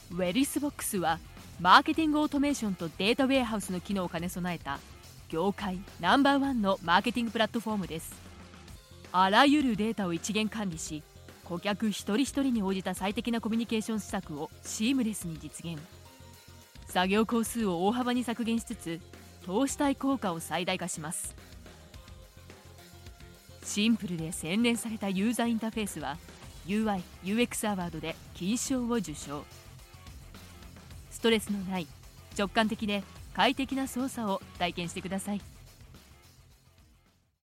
ウェリスボックスはマーケティングオートメーションとデータウェアハウスの機能を兼ね備えた業界ナンバーワンのマーケティングプラットフォームです。あらゆるデータを一元管理し、顧客一人一人に応じた最適なコミュニケーション施策をシームレスに実現。作業工数を大幅に削減しつつ、投資対効果を最大化します。シンプルで洗練されたユーザーインターフェースは UI/UX アワードで金賞を受賞。ストレスのない直感的で快適な操作を体験してください。